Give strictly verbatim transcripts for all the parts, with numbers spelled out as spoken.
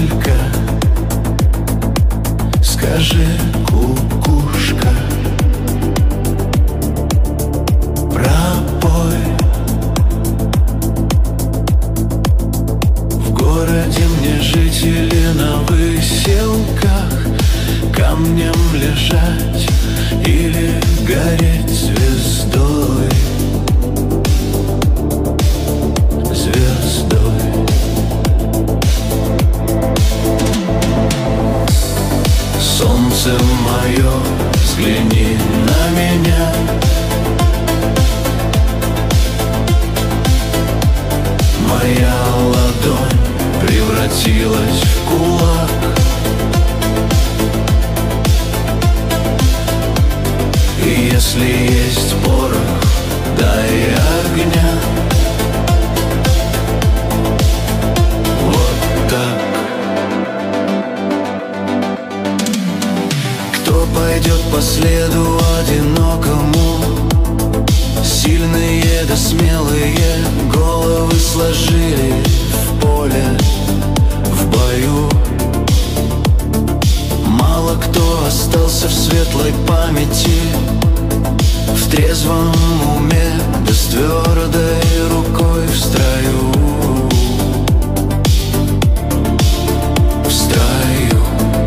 только скажи, кукушка, пропой. В городе мне жить или на выселках, камнем лежать или гореть звездой, звездой. Солнце мое, взгляни на меня. Моя ладонь превратилась в кулак. И если есть порох, дай огня. Вот так. Кто пойдет по следу одинокому? Сильные да смелые головы сложили в поле, в бою. Мало кто остался в светлой памяти, в трезвом уме, да с твердой рукой в строю, в строю.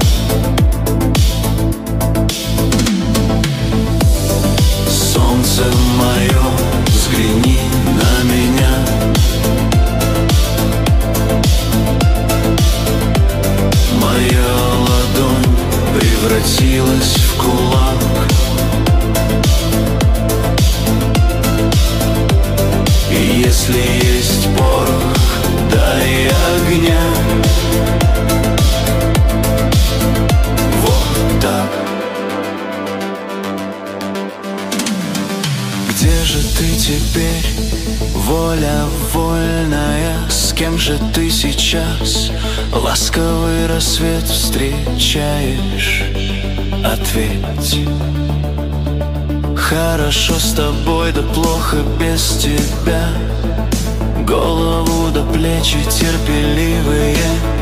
Солнце мое, взгляни на меня. Моя ладонь превратилась в кулак. И если есть порох, дай огня. Вот так. Где же ты теперь, воля вольная? С кем же ты сейчас ласковый рассвет встречаешь? Ответь. Хорошо с тобой, да плохо без тебя. Голову до плечи терпеливые